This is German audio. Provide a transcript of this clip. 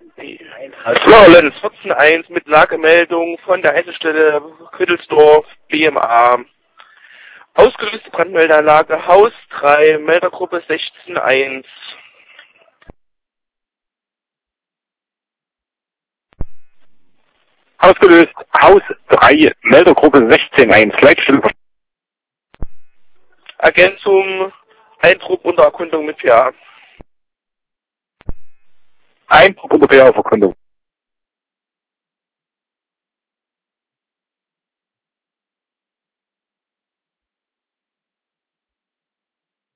Florence 14.1 mit Lagemeldung von der Einsatzstelle Küttelsdorf BMA. Ausgelöste Brandmeldeanlage Haus 3, Meldergruppe 16.1. Ausgelöst Haus 3, Meldergruppe 16.1, Leitstelle. Ergänzung, Eindruck unter Erkundung mit PA. Eindruck unter PA auf Erkundung.